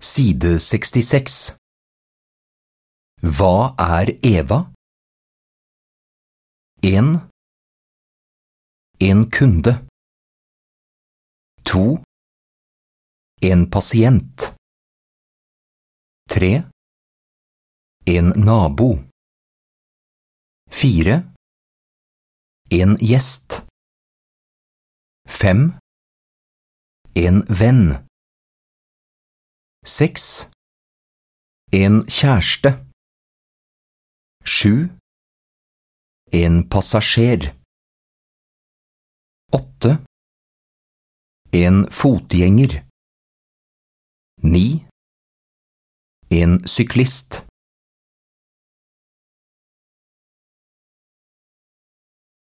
Side 66. Hva er Eva? 1. En kunde. 2. En pasient. 3. En nabo. 4. En gjest. 5. En venn. 6. En kjæreste. 7. En passasjer. 8. En fotgjenger. 9. En syklist.